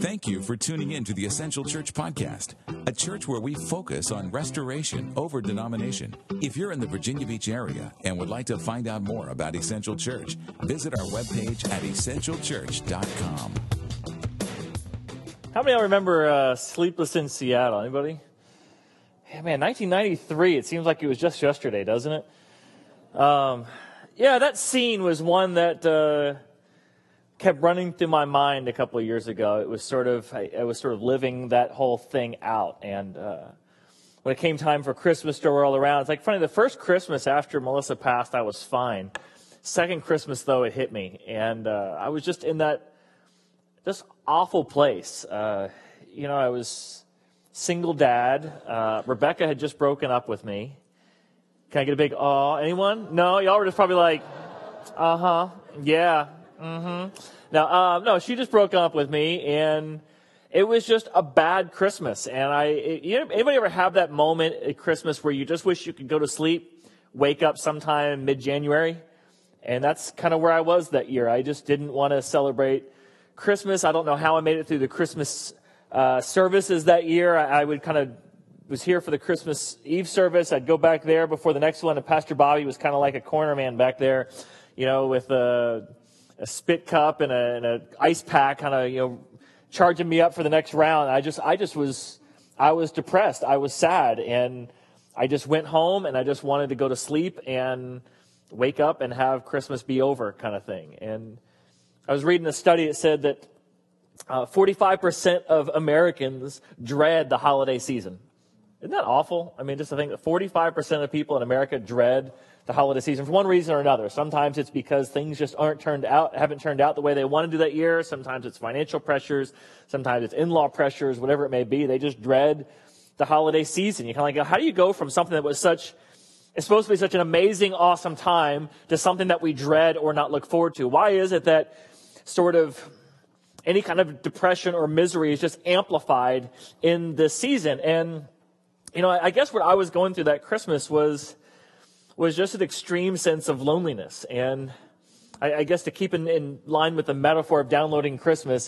Thank you for tuning in to the Essential Church Podcast, a church where we focus on restoration over denomination. If you're in the Virginia Beach area and would like to find out more about Essential Church, visit our webpage at essentialchurch.com. How many of y'all remember Sleepless in Seattle? Anybody? Yeah, man, 1993. It seems like it was just yesterday, doesn't it? Yeah, that scene was one that kept running through my mind a couple of years ago. It was I was sort of living that whole thing out, and when it came time for Christmas to roll around, it's like funny. The first Christmas after Melissa passed, I was fine. Second Christmas, though, it hit me, and I was just in that just awful place. I was single dad. Rebecca had just broken up with me. Can I get a big aw? Anyone? No, y'all were just probably like, yeah. No, she just broke up with me, and it was just a bad Christmas. And anybody ever have that moment at Christmas where you just wish you could go to sleep, wake up sometime mid-January? And that's kind of where I was that year. I just didn't want to celebrate Christmas. I don't know how I made it through the Christmas services that year. I was here for the Christmas Eve service. I'd go back there before the next one, and Pastor Bobby was kind of like a corner man back there, with a spit cup and a ice pack, kind of, charging me up for the next round. I was depressed. I was sad, and I just went home, and I just wanted to go to sleep and wake up and have Christmas be over, kind of thing. And I was reading a study that said that 45% of Americans dread the holiday season. Isn't that awful? I mean, just to think that 45% of people in America dread the holiday season for one reason or another. Sometimes it's because things just haven't turned out the way they wanted to that year. Sometimes it's financial pressures. Sometimes it's in-law pressures, whatever it may be. They just dread the holiday season. You kind of like, how do you go from something that was it's supposed to be such an amazing, awesome time to something that we dread or not look forward to? Why is it that sort of any kind of depression or misery is just amplified in this season? And, I guess what I was going through that Christmas was just an extreme sense of loneliness. And I guess to keep in line with the metaphor of downloading Christmas,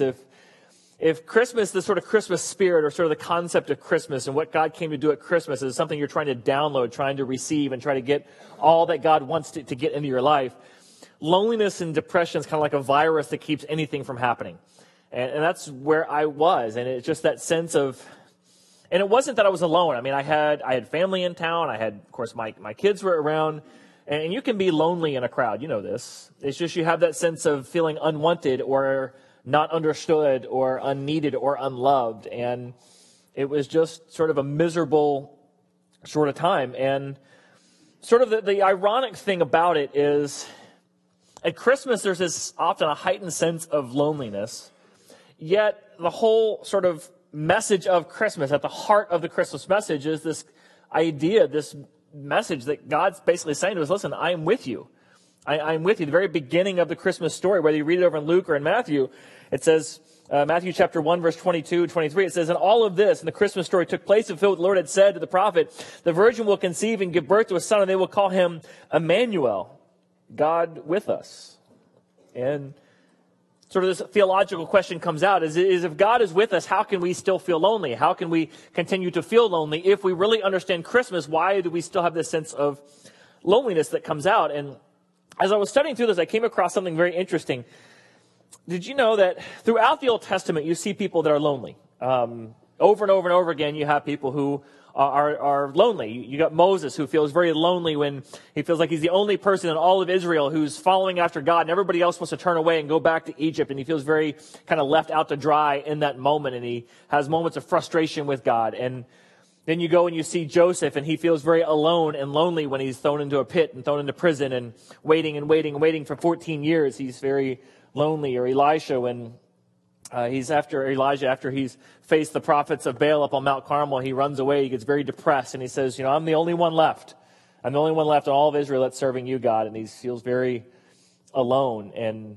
if Christmas, the sort of Christmas spirit or sort of the concept of Christmas and what God came to do at Christmas is something you're trying to download, trying to receive, and try to get all that God wants to get into your life, loneliness and depression is kind of like a virus that keeps anything from happening. And that's where I was. And it's just that sense of... And it wasn't that I was alone. I mean, I had family in town. Of course, my kids were around. And you can be lonely in a crowd. You know this. It's just you have that sense of feeling unwanted or not understood or unneeded or unloved. And it was just sort of a miserable sort of time. And sort of the ironic thing about it is at Christmas, there's this often a heightened sense of loneliness. Yet the whole sort of message of Christmas, at the heart of the Christmas message, is this idea, this message that God's basically saying to us, listen, I am with you. I'm with you. The very beginning of the Christmas story, whether you read it over in Luke or in Matthew, it says, Matthew chapter 1, verse 22, 23, it says, and all of this, and the Christmas story took place in what the Lord had said to the prophet, the virgin will conceive and give birth to a son, and they will call him Emmanuel, God with us. And sort of this theological question comes out is if God is with us, how can we still feel lonely? How can we continue to feel lonely? If we really understand Christmas, why do we still have this sense of loneliness that comes out? And as I was studying through this, I came across something very interesting. Did you know that throughout the Old Testament, you see people that are lonely? Over and over and over again, you have people who are lonely. You got Moses, who feels very lonely when he feels like he's the only person in all of Israel who's following after God, and everybody else wants to turn away and go back to Egypt, and he feels very kind of left out to dry in that moment, and he has moments of frustration with God. And then you go and you see Joseph, and he feels very alone and lonely when he's thrown into a pit and thrown into prison and waiting for 14 years. He's very lonely. Or Elisha, when he's after Elijah, after he's faced the prophets of Baal up on Mount Carmel, he runs away. He gets very depressed, and he says, I'm the only one left. I'm the only one left in all of Israel that's serving you, God. And he feels very alone.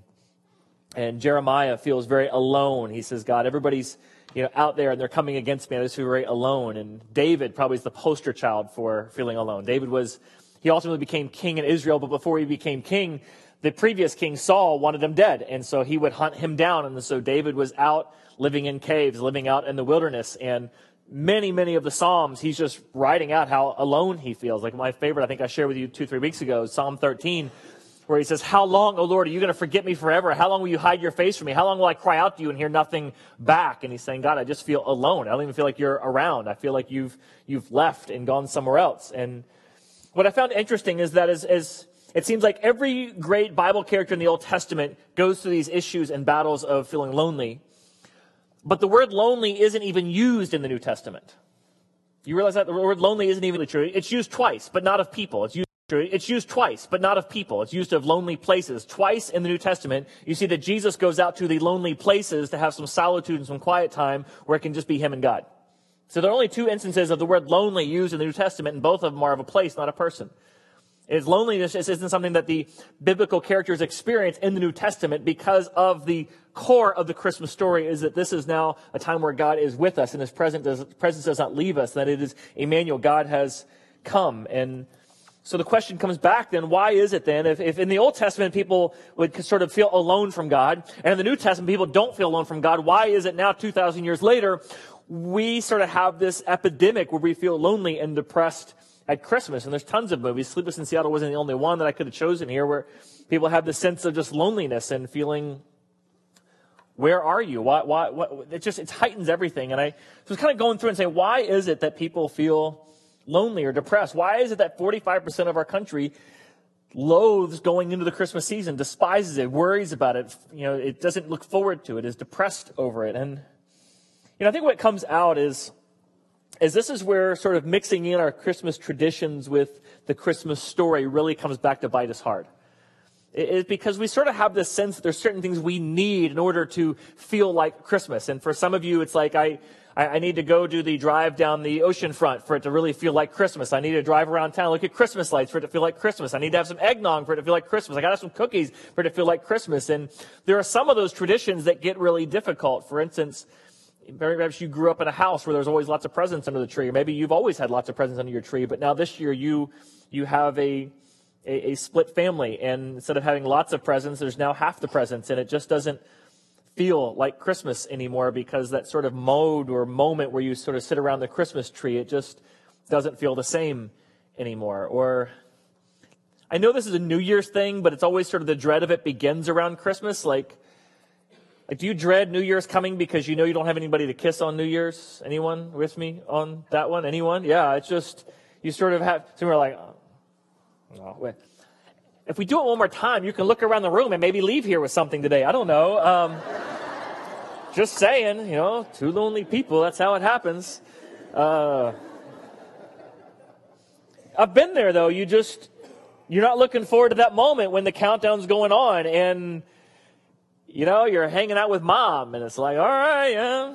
And Jeremiah feels very alone. He says, God, everybody's out there, and they're coming against me. I just feel very alone. And David probably is the poster child for feeling alone. He ultimately became king in Israel, but before he became king, the previous king, Saul, wanted him dead. And so he would hunt him down. And so David was out living in caves, living out in the wilderness. And many of the Psalms, he's just writing out how alone he feels. Like my favorite, I think I shared with you 2-3 weeks ago, Psalm 13, where he says, how long, O Lord, are you going to forget me forever? How long will you hide your face from me? How long will I cry out to you and hear nothing back? And he's saying, God, I just feel alone. I don't even feel like you're around. I feel like you've left and gone somewhere else. And what I found interesting is that as it seems like every great Bible character in the Old Testament goes through these issues and battles of feeling lonely. But the word lonely isn't even used in the New Testament. You realize that the word lonely isn't even true. It's used twice, but not of people. It's used twice, but not of people. It's used of lonely places. Twice in the New Testament, you see that Jesus goes out to the lonely places to have some solitude and some quiet time where it can just be him and God. So there are only 2 instances of the word lonely used in the New Testament, and both of them are of a place, not a person. Loneliness isn't something that the biblical characters experience in the New Testament because of the core of the Christmas story is that this is now a time where God is with us and his presence does not leave us, that it is Emmanuel, God has come. And so the question comes back then, why is it then, if in the Old Testament people would sort of feel alone from God, and in the New Testament people don't feel alone from God, why is it now 2,000 years later, we sort of have this epidemic where we feel lonely and depressed at Christmas? And there's tons of movies. Sleepless in Seattle wasn't the only one that I could have chosen here, where people have this sense of just loneliness and feeling, where are you? Why it heightens everything. And I was kind of going through and saying, why is it that people feel lonely or depressed? Why is it that 45% of our country loathes going into the Christmas season, despises it, worries about it, it doesn't look forward to it, is depressed over it? And I think what comes out is this is where sort of mixing in our Christmas traditions with the Christmas story really comes back to bite us hard. It's because we sort of have this sense that there's certain things we need in order to feel like Christmas. And for some of you, it's like, I need to go do the drive down the ocean front for it to really feel like Christmas. I need to drive around town, look at Christmas lights for it to feel like Christmas. I need to have some eggnog for it to feel like Christmas. I got to have some cookies for it to feel like Christmas. And there are some of those traditions that get really difficult. For instance, perhaps you grew up in a house where there's always lots of presents under the tree. Or maybe you've always had lots of presents under your tree, but now this year you have a split family, and instead of having lots of presents, there's now half the presents, and it just doesn't feel like Christmas anymore because that sort of mode or moment where you sort of sit around the Christmas tree, it just doesn't feel the same anymore. Or I know this is a New Year's thing, but it's always sort of the dread of it begins around Christmas. Like do you dread New Year's coming because you know you don't have anybody to kiss on New Year's? Anyone with me on that one? Anyone? Yeah, it's just, you sort of have, so we're like, no, wait. If we do it one more time, you can look around the room and maybe leave here with something today. I don't know. Just saying, 2 lonely people, that's how it happens. I've been there, though. You're not looking forward to that moment when the countdown's going on and, you're hanging out with mom and it's like, all right,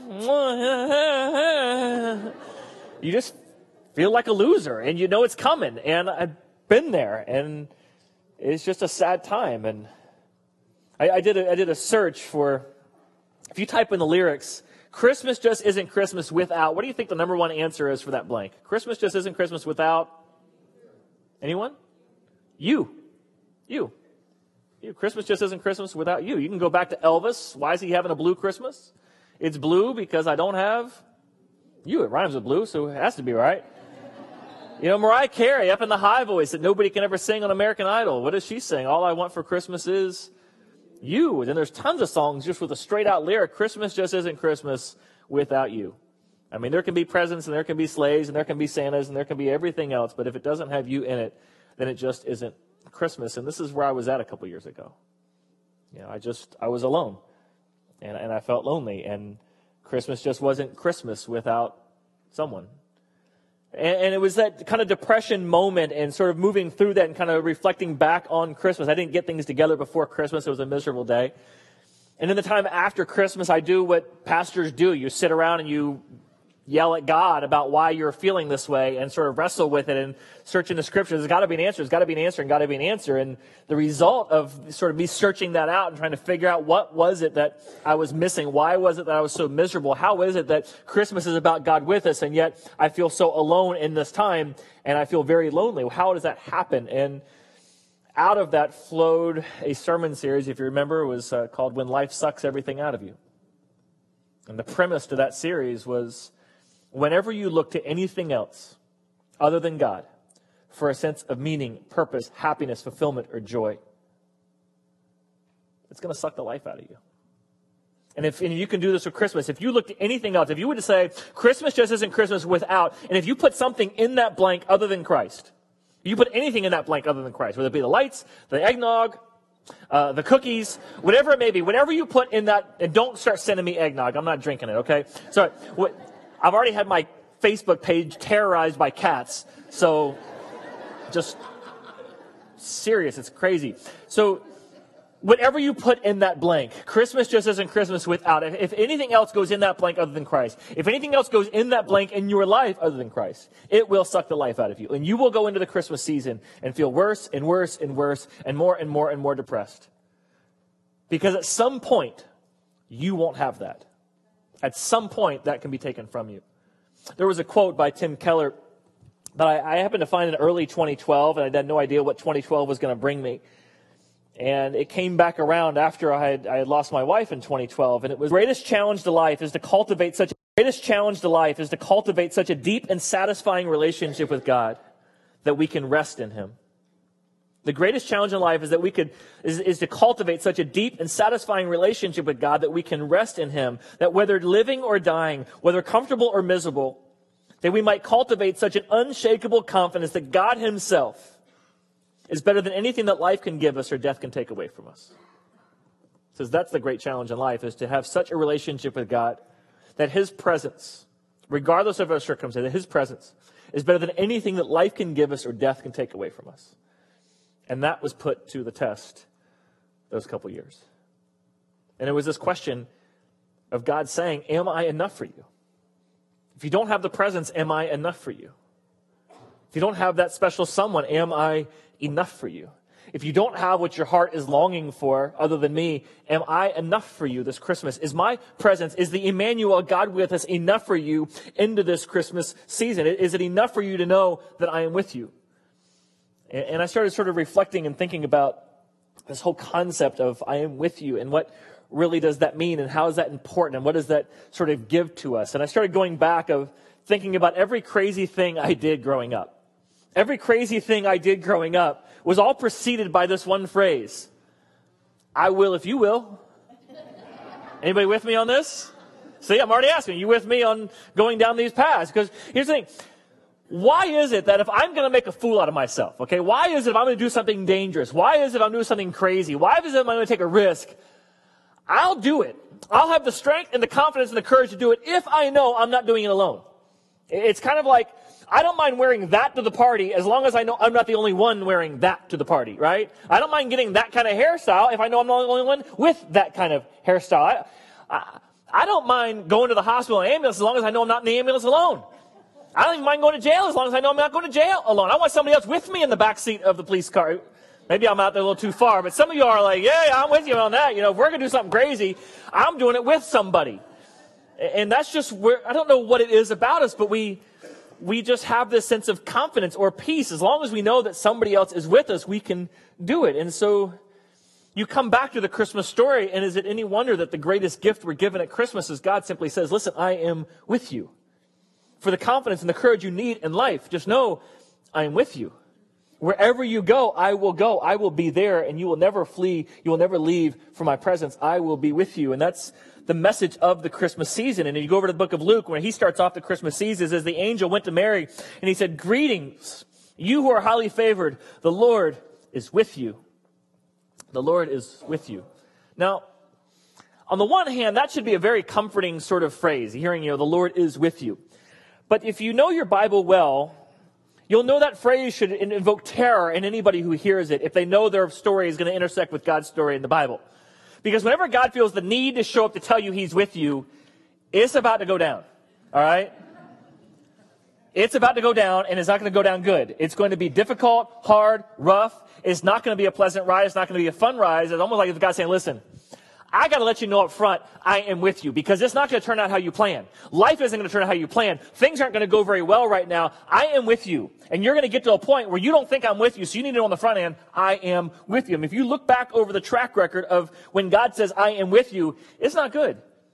you just feel like a loser and you know it's coming. And I've been there, and it's just a sad time. And I did a search for, if you type in the lyrics, Christmas just isn't Christmas without, what do you think the number one answer is for that blank? Christmas just isn't Christmas without anyone? You. Christmas just isn't Christmas without you. You can go back to Elvis. Why is he having a blue Christmas? It's blue because I don't have you. It rhymes with blue, so it has to be right. Mariah Carey up in the high voice that nobody can ever sing on American Idol. What does she sing? All I want for Christmas is you. And then there's tons of songs just with a straight out lyric. Christmas just isn't Christmas without you. I mean, there can be presents and there can be sleighs and there can be Santas and there can be everything else. But if it doesn't have you in it, then it just isn't Christmas. And this is where I was at a couple years ago. I was alone and I felt lonely, and Christmas just wasn't Christmas without someone. And it was that kind of depression moment and sort of moving through that and kind of reflecting back on Christmas. I didn't get things together before Christmas. It was a miserable day. And in the time after Christmas, I do what pastors do. You sit around and you yell at God about why you're feeling this way and sort of wrestle with it and search in the scriptures. There's got to be an answer. There's got to be an answer and got to be an answer. And the result of sort of me searching that out and trying to figure out what was it that I was missing? Why was it that I was so miserable? How is it that Christmas is about God with us and yet I feel so alone in this time and I feel very lonely? How does that happen? And out of that flowed a sermon series, if you remember, it was called When Life Sucks Everything Out of You. And the premise to that series was, whenever you look to anything else other than God for a sense of meaning, purpose, happiness, fulfillment, or joy, it's going to suck the life out of you. And you can do this with Christmas. If you look to anything else, if you were to say, Christmas just isn't Christmas without, and if you put something in that blank other than Christ, you put anything in that blank other than Christ, whether it be the lights, the eggnog, the cookies, whatever it may be, whatever you put in that, and don't start sending me eggnog. I'm not drinking it, okay? So I've already had my Facebook page terrorized by cats, so just serious, it's crazy. So whatever you put in that blank, Christmas just isn't Christmas without. If anything else goes in that blank other than Christ, if anything else goes in that blank in your life other than Christ, it will suck the life out of you. And you will go into the Christmas season and feel worse and worse and worse and more and more and more depressed. Because at some point, you won't have that. At some point, that can be taken from you. There was a quote by Tim Keller that I happened to find in early 2012, and I had no idea what 2012 was going to bring me. And it came back around after I had lost my wife in 2012. And it was, greatest challenge to life is to cultivate such a deep and satisfying relationship with God that we can rest in Him. The greatest challenge in life is that is to cultivate such a deep and satisfying relationship with God that we can rest in Him. That whether living or dying, whether comfortable or miserable, that we might cultivate such an unshakable confidence that God Himself is better than anything that life can give us or death can take away from us. It says that's the great challenge in life, is to have such a relationship with God that His presence, regardless of our circumstances, that His presence is better than anything that life can give us or death can take away from us. And that was put to the test those couple years. And it was this question of God saying, am I enough for you? If you don't have the presence, am I enough for you? If you don't have that special someone, am I enough for you? If you don't have what your heart is longing for other than me, am I enough for you this Christmas? Is my presence, is the Emmanuel, God with us, enough for you into this Christmas season? Is it enough for you to know that I am with you? And I started sort of reflecting and thinking about this whole concept of I am with you, and what really does that mean, and how is that important, and what does that sort of give to us? And I started going back of thinking about every crazy thing I did growing up. Every crazy thing I did growing up was all preceded by this one phrase: I will if you will. Anybody with me on this? See, I'm already asking, you with me on going down these paths? Because here's the thing. Why is it that if I'm going to make a fool out of myself, okay, why is it if I'm going to do something dangerous, why is it if I'm doing something crazy, why is it if I'm going to take a risk, I'll do it. I'll have the strength and the confidence and the courage to do it if I know I'm not doing it alone. It's kind of like, I don't mind wearing that to the party as long as I know I'm not the only one wearing that to the party, right? I don't mind getting that kind of hairstyle if I know I'm not the only one with that kind of hairstyle. I don't mind going to the hospital in an ambulance as long as I know I'm not in the ambulance alone. I don't even mind going to jail as long as I know I'm not going to jail alone. I want somebody else with me in the back seat of the police car. Maybe I'm out there a little too far, but some of you are like, yeah, I'm with you on that. You know, if we're going to do something crazy, I'm doing it with somebody. And that's just where, I don't know what it is about us, but we just have this sense of confidence or peace. As long as we know that somebody else is with us, we can do it. And so you come back to the Christmas story, and is it any wonder that the greatest gift we're given at Christmas is God simply says, listen, I am with you. For the confidence and the courage you need in life, just know I am with you. Wherever you go. I will be there, and you will never flee. You will never leave from my presence. I will be with you. And that's the message of the Christmas season. And if you go over to the book of Luke, where he starts off the Christmas season, it says the angel went to Mary, and he said, greetings, you who are highly favored. The Lord is with you. The Lord is with you. Now, on the one hand, that should be a very comforting sort of phrase, hearing, the Lord is with you. But if you know your Bible well, you'll know that phrase should invoke terror in anybody who hears it if they know their story is going to intersect with God's story in the Bible. Because whenever God feels the need to show up to tell you he's with you, it's about to go down. All right? It's about to go down, and it's not going to go down good. It's going to be difficult, hard, rough. It's not going to be a pleasant ride. It's not going to be a fun ride. It's almost like if God's saying, listen, I got to let you know up front, I am with you, because it's not going to turn out how you plan. Life isn't going to turn out how you plan. Things aren't going to go very well right now. I am with you. And you're going to get to a point where you don't think I'm with you, so you need to know on the front end, I am with you. And if you look back over the track record of when God says, I am with you, it's not good.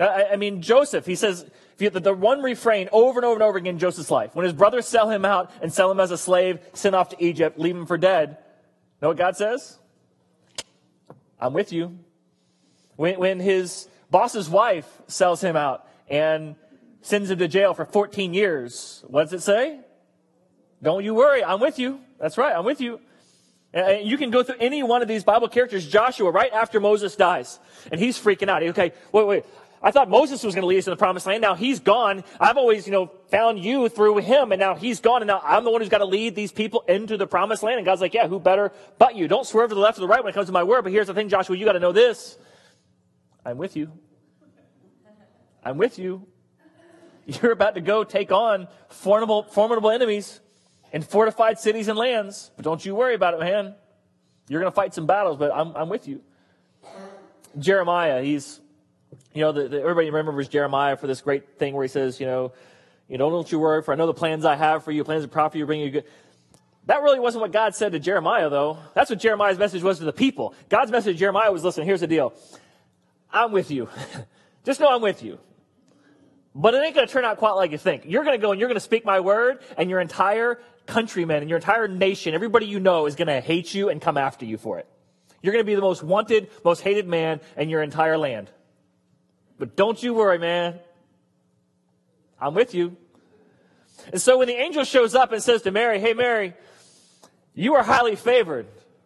I mean, Joseph, he says, the one refrain over and over and over again in Joseph's life. When his brothers sell him out and sell him as a slave, send off to Egypt, leave him for dead. Know what God says? I'm with you. When his boss's wife sells him out and sends him to jail for 14 years, what does it say? Don't you worry, I'm with you. That's right, I'm with you. And you can go through any one of these Bible characters. Joshua, right after Moses dies, and he's freaking out. Okay, wait. I thought Moses was going to lead us to the promised land. Now he's gone. I've always, found you through him, and now he's gone, and now I'm the one who's got to lead these people into the promised land. And God's like, yeah, who better but you? Don't swerve to the left or the right when it comes to my word. But here's the thing, Joshua, you got to know this. I'm with you. I'm with you. You're about to go take on formidable enemies in fortified cities and lands. But don't you worry about it, man. You're going to fight some battles, but I'm with you. Jeremiah, he's, everybody remembers Jeremiah for this great thing where he says, don't you worry, for I know the plans I have for you, plans of profit you, bring you good. That really wasn't what God said to Jeremiah, though. That's what Jeremiah's message was to the people. God's message to Jeremiah was, listen, here's the deal. I'm with you. Just know I'm with you. But it ain't going to turn out quite like you think. You're going to go and you're going to speak my word, and your entire countrymen and your entire nation, everybody you know, is going to hate you and come after you for it. You're going to be the most wanted, most hated man in your entire land. But don't you worry, man. I'm with you. And so when the angel shows up and says to Mary, hey, Mary, you are highly favored.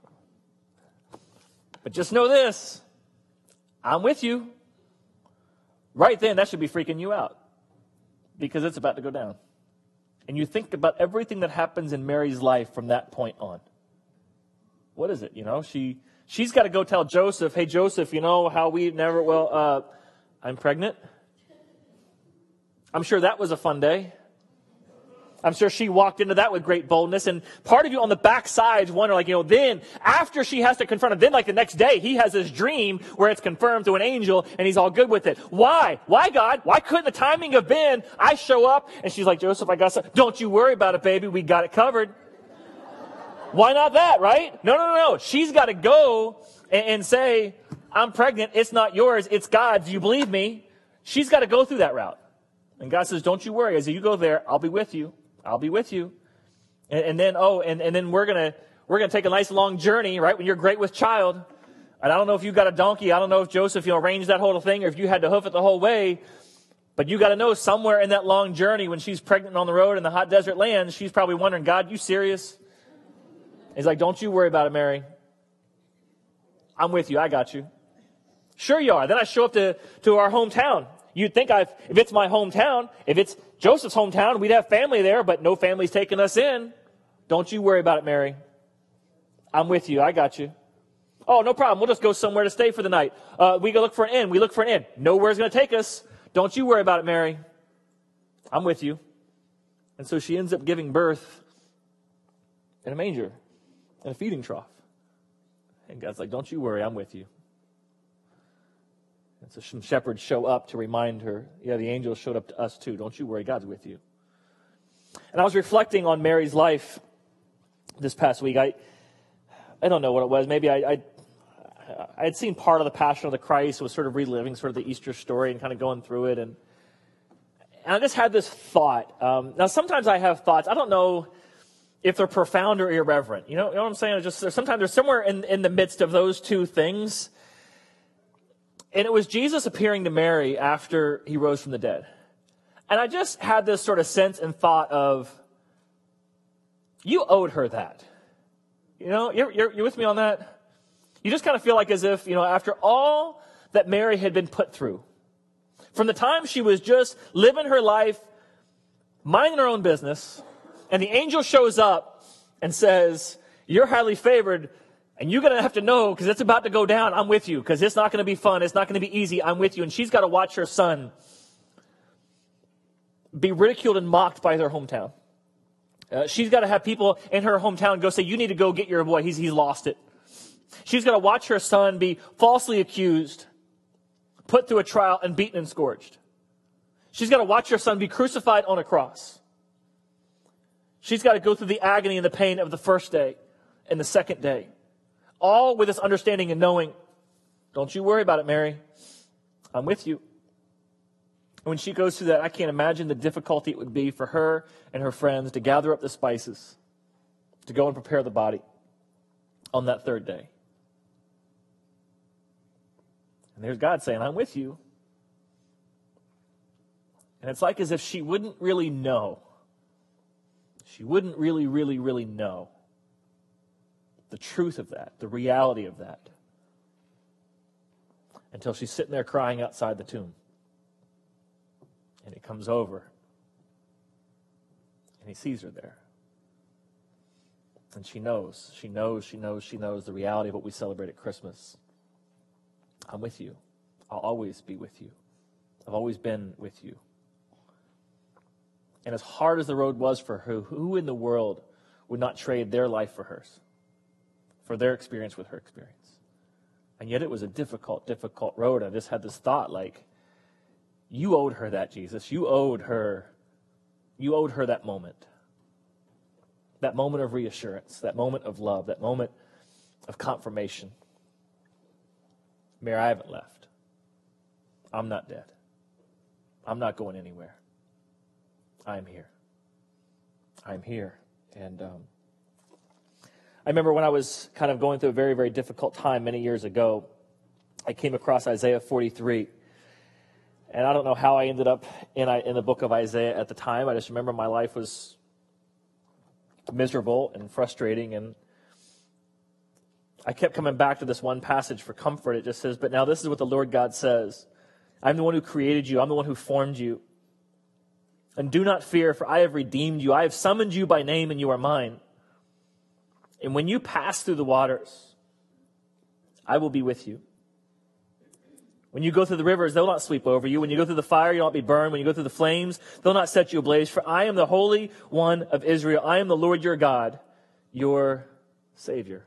But just know this. I'm with you. Right then, that should be freaking you out. Because it's about to go down. And you think about everything that happens in Mary's life from that point on. What is it? She's got to go tell Joseph, hey, Joseph, how we never, I'm pregnant. I'm sure that was a fun day. I'm sure she walked into that with great boldness. And part of you on the backside wonder, then after she has to confront him, then the next day, he has this dream where it's confirmed through an angel and he's all good with it. Why? Why, God? Why couldn't the timing have been, I show up and she's like, Joseph, I got something. Don't you worry about it, baby. We got it covered. Why not that, right? No. She's got to go and say, I'm pregnant. It's not yours. It's God's. Do you believe me? She's got to go through that route. And God says, don't you worry. As you go there, I'll be with you. I'll be with you. And then we're gonna take a nice long journey, right? When you're great with child. And I don't know if you got a donkey. I don't know if Joseph, arranged that whole thing or if you had to hoof it the whole way. But you got to know somewhere in that long journey when she's pregnant on the road in the hot desert land, she's probably wondering, God, you serious? He's like, don't you worry about it, Mary. I'm with you. I got you. Sure you are. Then I show up to our hometown. You'd think if it's my hometown, if it's Joseph's hometown, we'd have family there, but no family's taking us in. Don't you worry about it, Mary. I'm with you. I got you. Oh, no problem. We'll just go somewhere to stay for the night. We go look for an inn. We look for an inn. Nowhere's going to take us. Don't you worry about it, Mary. I'm with you. And so she ends up giving birth in a manger, in a feeding trough. And God's like, don't you worry. I'm with you. And so some shepherds show up to remind her, yeah, the angel showed up to us too. Don't you worry, God's with you. And I was reflecting on Mary's life this past week. I don't know what it was. Maybe I had seen part of the Passion of the Christ, was sort of reliving sort of the Easter story and kind of going through it. And I just had this thought. Now, sometimes I have thoughts. I don't know if they're profound or irreverent. You know what I'm saying? Sometimes they're somewhere in the midst of those two things. And it was Jesus appearing to Mary after he rose from the dead. And I just had this sort of sense and thought of, you owed her that. You're with me on that? You just kind of feel like as if, after all that Mary had been put through, from the time she was just living her life, minding her own business, and the angel shows up and says, you're highly favored, and you're going to have to know, because it's about to go down, I'm with you, because it's not going to be fun, it's not going to be easy, I'm with you. And she's got to watch her son be ridiculed and mocked by their hometown. She's got to have people in her hometown go say, you need to go get your boy, he's lost it. She's got to watch her son be falsely accused, put through a trial, and beaten and scourged. She's got to watch her son be crucified on a cross. She's got to go through the agony and the pain of the first day and the second day. All with this understanding and knowing, don't you worry about it, Mary. I'm with you. when she goes through that, I can't imagine the difficulty it would be for her and her friends to gather up the spices, to go and prepare the body on that third day. And there's God saying, I'm with you. And it's like as if she wouldn't really know. She wouldn't really know the truth of that, the reality of that, until she's sitting there crying outside the tomb. And he comes over, and he sees her there. And she knows the reality of what we celebrate at Christmas. I'm with you. I'll always be with you. I've always been with you. And as hard as the road was for her, who in the world would not trade their life for hers, for their experience with her experience? And yet it was a difficult road. I just had this thought, like, you owed her that, Jesus. You owed her that moment. That moment of reassurance, that moment of love, that moment of confirmation. Mary, I haven't left. I'm not dead. I'm not going anywhere. I'm here. I'm here. And I remember when I was kind of going through a very, very difficult time many years ago, I came across Isaiah 43. And I don't know how I ended up in the book of Isaiah at the time. I just remember my life was miserable and frustrating. And I kept coming back to this one passage for comfort. It just says, but now this is what the Lord God says. I'm the one who created you. I'm the one who formed you. And do not fear, for I have redeemed you. I have summoned you by name, and you are mine. And when you pass through the waters, I will be with you. When you go through the rivers, they'll not sweep over you. When you go through the fire, you'll not be burned. When you go through the flames, they'll not set you ablaze. For I am the Holy One of Israel. I am the Lord your God, your Savior.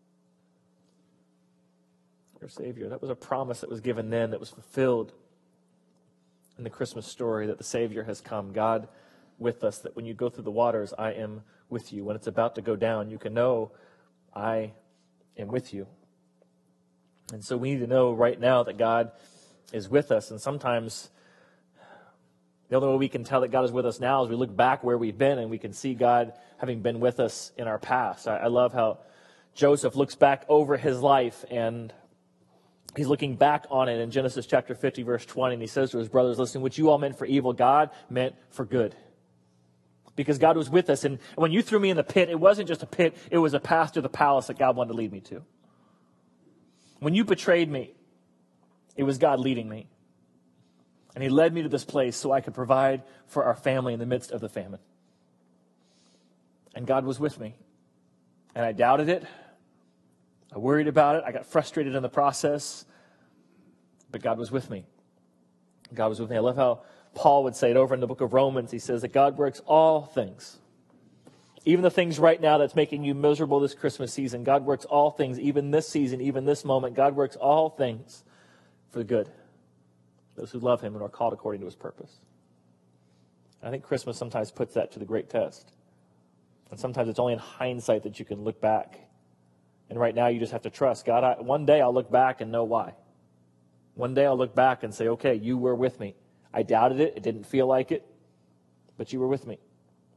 Your Savior. That was a promise that was given then that was fulfilled in the Christmas story, that the Savior has come, God with us, that when you go through the waters, I am with you. When it's about to go down, you can know I am with you. And so we need to know right now that God is with us. And sometimes the only way we can tell that God is with us now is we look back where we've been and we can see God having been with us in our past. I love how Joseph looks back over his life, and he's looking back on it in Genesis chapter 50, verse 20, and he says to his brothers, listen, what you all meant for evil, God meant for good. Because God was with us. And when you threw me in the pit, it wasn't just a pit, it was a path to the palace that God wanted to lead me to. When you betrayed me, it was God leading me. And he led me to this place so I could provide for our family in the midst of the famine. And God was with me. And I doubted it. I worried about it. I got frustrated in the process. But God was with me. God was with me. I love how Paul would say it over in the book of Romans. He says that God works all things. Even the things right now that's making you miserable this Christmas season, God works all things, even this season, even this moment. God works all things for the good. Those who love him and are called according to his purpose. And I think Christmas sometimes puts that to the great test. And sometimes it's only in hindsight that you can look back. And right now you just have to trust God. One day I'll look back and know why. One day I'll look back and say, okay, you were with me. I doubted it. It didn't feel like it. But you were with me.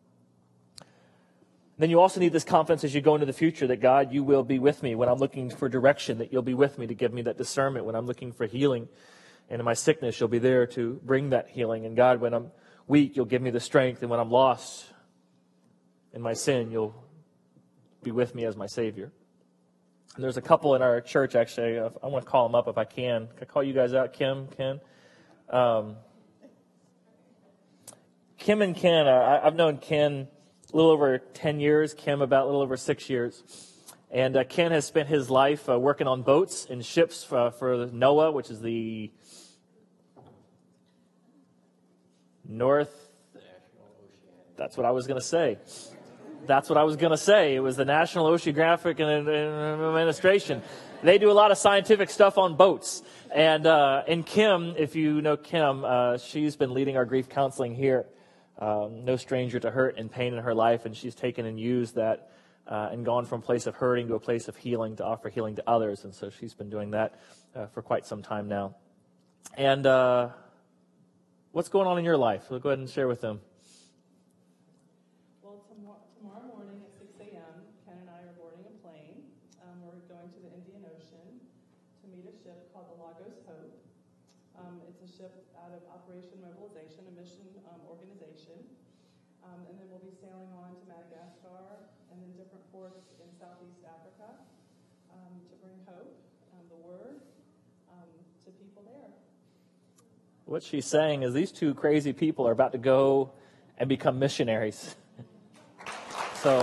Then you also need this confidence as you go into the future that God, you will be with me when I'm looking for direction, that you'll be with me to give me that discernment. When I'm looking for healing and in my sickness, you'll be there to bring that healing. And God, when I'm weak, you'll give me the strength. And when I'm lost in my sin, you'll be with me as my Savior. And there's a couple in our church, actually. I want to call them up if I can. Can I call you guys out? Kim, Ken? Kim and Ken, I've known Ken a little over 10 years, Kim about a little over 6 years. And Ken has spent his life working on boats and ships for NOAA, which is the North. That's what I was going to say. That's what I was going to say. It was the National Oceanographic Administration. They do a lot of scientific stuff on boats. And Kim, if you know Kim, she's been leading our grief counseling here. No stranger to hurt and pain in her life, and she's taken and used that and gone from a place of hurting to a place of healing to offer healing to others. And so she's been doing that for quite some time now. And What's going on in your life? We'll go ahead and share with them. Well, tomorrow morning at 6 a.m., Ken and I are boarding a plane. We're going to the Indian Ocean to meet a ship called the Lagos Hope. It's a ship out of Operation Mobilization, a mission organization. And then we'll be sailing on to Madagascar and then different ports in Southeast Africa to bring hope, the word, to people there. What she's saying is these two crazy people are about to go and become missionaries. So,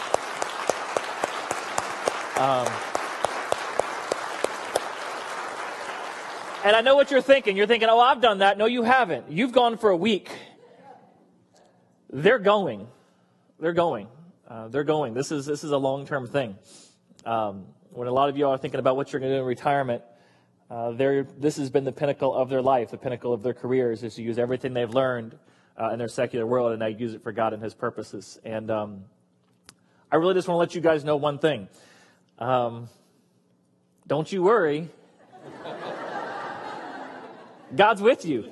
and I know what you're thinking. You're thinking, oh, I've done that. No, you haven't. You've gone for a week. They're going. They're going. This is a long-term thing. When a lot of you are thinking about what you're going to do in retirement, this has been the pinnacle of their life, the pinnacle of their careers, is to use everything they've learned in their secular world, and they use it for God and His purposes. And I really just want to let you guys know one thing. Don't you worry. God's with you.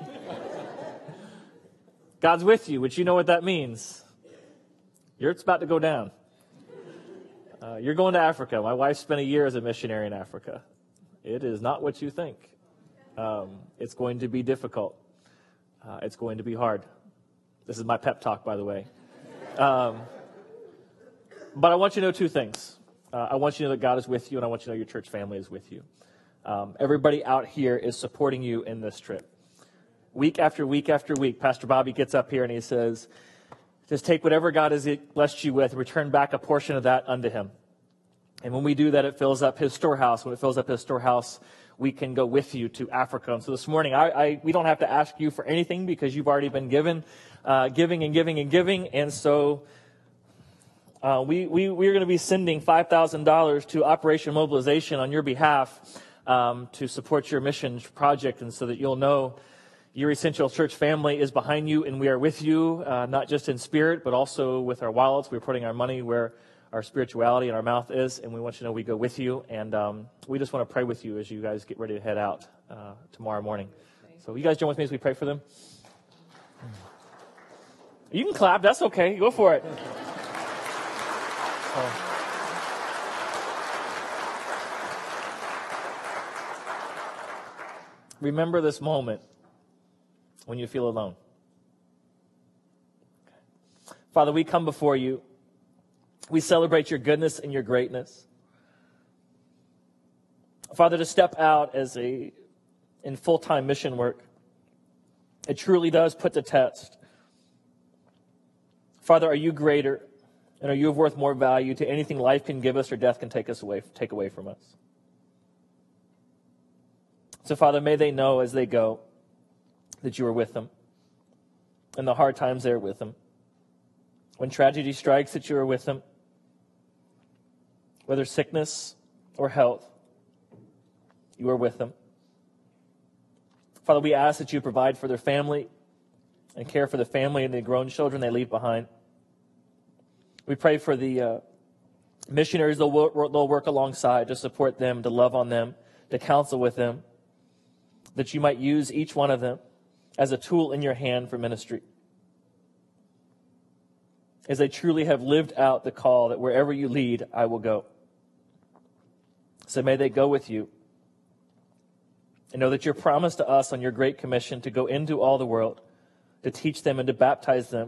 God's with you, which you know what that means. It's about to go down. You're going to Africa. My wife spent a year as a missionary in Africa. It is not what you think. It's going to be difficult. It's going to be hard. This is my pep talk, by the way. But I want you to know two things. I want you to know that God is with you, and I want you to know your church family is with you. Everybody out here is supporting you in this trip. Week after week after week, Pastor Bobby gets up here and he says, just take whatever God has blessed you with and return back a portion of that unto Him. And when we do that, it fills up His storehouse. When it fills up His storehouse, we can go with you to Africa. And so this morning, we don't have to ask you for anything because you've already been giving. And so we're going to be sending $5,000 to Operation Mobilization on your behalf to support your mission project, and so that you'll know your Essential Church family is behind you, and we are with you, not just in spirit, but also with our wallets. We're putting our money where our spirituality and our mouth is, and we want you to know we go with you, and we just want to pray with you as you guys get ready to head out tomorrow morning. So you guys join with me as we pray for them? You can clap. That's okay. Go for it. Remember this moment when you feel alone. Father, we come before you. We celebrate your goodness and your greatness. Father, to step out in full-time mission work, it truly does put to test. Father, are you greater, and are you of worth more value to anything life can give us or death can take away from us? So, Father, may they know as they go that you are with them. In the hard times, they are with them. When tragedy strikes, that you are with them. Whether sickness or health, you are with them. Father, we ask that you provide for their family and care for the family and the grown children they leave behind. We pray for the missionaries they'll work alongside to support them, to love on them, to counsel with them, that you might use each one of them as a tool in your hand for ministry. As they truly have lived out the call that wherever you lead, I will go. So may they go with you and know that your promise to us on your great commission to go into all the world, to teach them and to baptize them,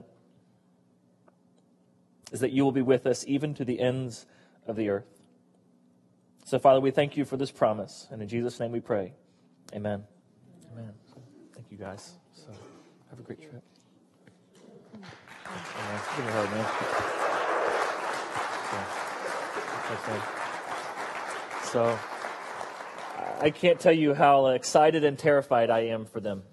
is that you will be with us even to the ends of the earth. So, Father, we thank you for this promise, and in Jesus' name we pray. Amen. Amen. Thank you, guys. So, have a great trip. Give me a hug, man. So, I can't tell you how excited and terrified I am for them.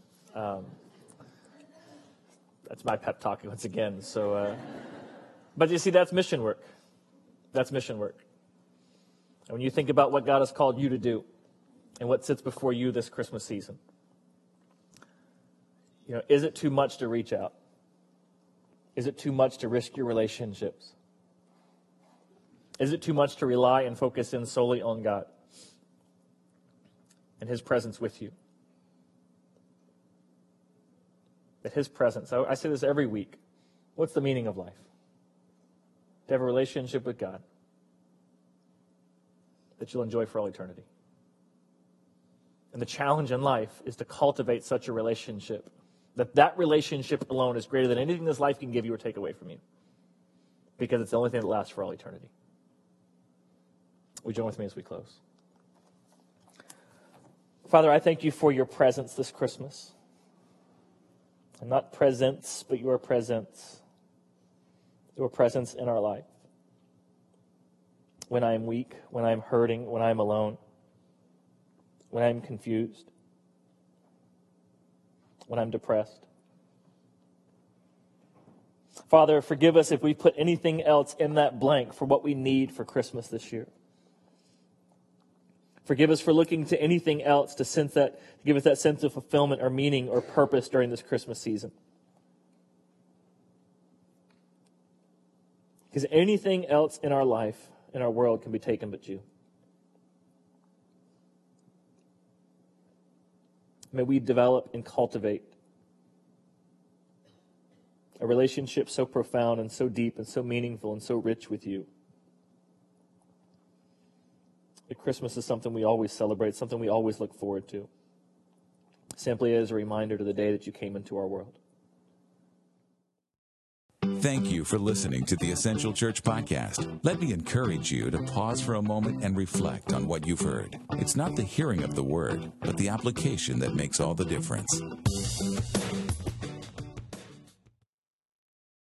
That's my pep talk once again. So, but you see, that's mission work. That's mission work. And when you think about what God has called you to do and what sits before you this Christmas season, is it too much to reach out? Is it too much to risk your relationships? Is it too much to rely and focus in solely on God and His presence with you? that his presence, I say this every week, what's the meaning of life? To have a relationship with God that you'll enjoy for all eternity. And the challenge in life is to cultivate such a relationship, that relationship alone is greater than anything this life can give you or take away from you, because it's the only thing that lasts for all eternity. Will you join with me as we close? Father, I thank you for your presence this Christmas. And not presence, but your presence. Your presence in our life. When I am weak, when I am hurting, when I am alone, when I am confused, when I'm depressed. Father, forgive us if we put anything else in that blank for what we need for Christmas this year. Forgive us for looking to anything else to give us that sense of fulfillment or meaning or purpose during this Christmas season. Because anything else in our life, in our world, can be taken but you. May we develop and cultivate a relationship so profound and so deep and so meaningful and so rich with you. That Christmas is something we always celebrate, something we always look forward to. Simply as a reminder to the day that you came into our world. Thank you for listening to the Essential Church Podcast. Let me encourage you to pause for a moment and reflect on what you've heard. It's not the hearing of the word, but the application that makes all the difference.